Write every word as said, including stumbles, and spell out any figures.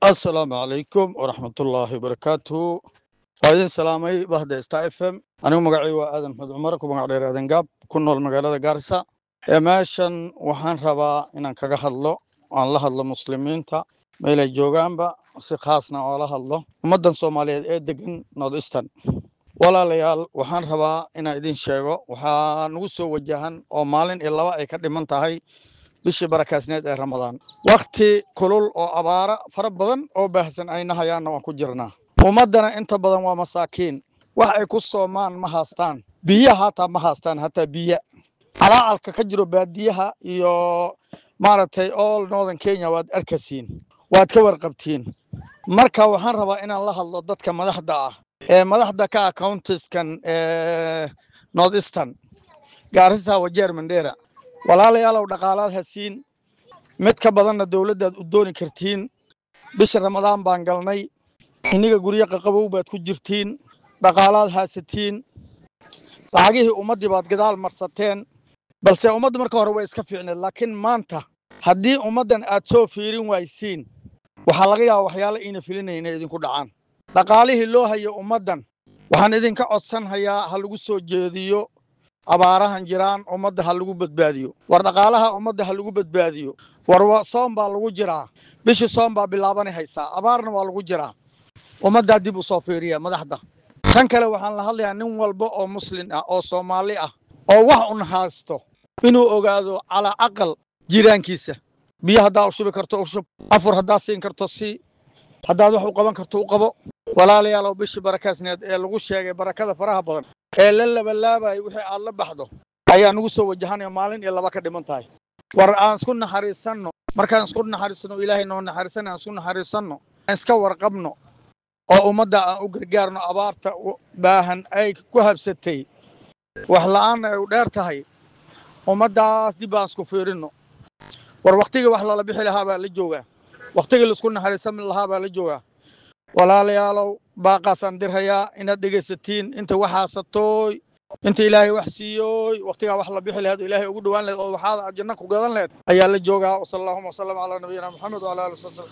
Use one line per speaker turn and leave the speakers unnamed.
السلام عليكم ورحمة الله وبركاته. وعليكم السلام أي بهذا إستا إف إم. أنا مقعي وآدم محمد عمرك ومقعي آدم قاب كنا المقالة قارسة. ماشان وحان ربا إن كجح الله الله الله مسلمين تا ما إلى جوجان با سخاصنا الله الله ومدن سومالية إدقن نودستان ولا ليال وحان ربا إن إدين شيء وحان وسو وجهان أو مالين إلا أكاد من تهاي bishii barakaasneed ee Ramadaan waqti kulul oo abaara fara badan oo baahsan ayna hayaan oo ku jirnaa ummadana inta badan waa masaakiin wax ay ku soomaan ma haastaan biyaha hata ma haastaan hata biya calaalka ka jiro baadiyaha iyo maartay all northern Kenya waad arkasiin waad ka warqabtiin marka waxaan rabaa inaan la hadlo dadka madaxda ah ee madaxda ka accounts-kan ee Northeastern Garissa wajeer Mandera walaalayaal oo dhaqaalaad hasiin mid ka badanna dawladda u dooni kartiin bisha Ramadaan baan galnay iniga guriga qabow baad ku jirtiin dhaqaalaad haasatiin lacagihii ummadii baad gadaal marsateen balse ummadda marka hore way iska fiicneed laakiin maanta haddii ummadan aad soo fiirin waysiin waxa laga yaabaa waxyaalo ina filinayna idinku dhacaan dhaqaalihii loo hayo ummadan waxaan idinka codsan hayaa hal lagu soo jeediyo abaarahan jiraan ummadda hal lagu badbaadiyo war dhaqaalaha ummadda hal lagu badbaadiyo war soom baa lagu jiraa bishii soom baa bilaabanay haysaa abaarna waa lagu jiraa ummadda dib u soo fiiriya madaxda tan kale waxaan la hadlayaa nin walba oo muslim ah oo Soomaali ah oo wax un haasto inuu ogaado ala aqal jiraankiisa biyaha hadaa u shubi karto u shub afur hadaa siin karto si hadaa wax u qaban karto u qabo walaalayaal oo bishii barakaasneed ee lagu sheegay barakada faraha badan ee la labalaabay wixii aad la baxdo ayaa nagu soo wajahanaya maalin iyo laba ka dhiman tahay war aan isku naxariisano markaan isku naxariisano ilaahay noo naxariisana isku naxariisano iska warqabno oo ummadda aan u gargaarno abaarta baahan ay ku habsatay wax la'aan ay u dheer tahay ummaddaas dib aan isku fiirino war waqtiga wax la bixi lahaa baa la joogaa waqtiga la isku naxariisan lahaa baa la joogaa walaalayaalow baaqasan dirhayaa inaad dhegeysatiin inta waxaasatooy inta ilaahay wax siiyooy waqtiga wax la bixi lahayd ilaahay ugu dhawaan lahayd oo waxaad janno ku gadan lahayd ayaa la joogaa sallallahu alayhi wa sallam ala nabiyina muhammad wa ala alihi wa sallam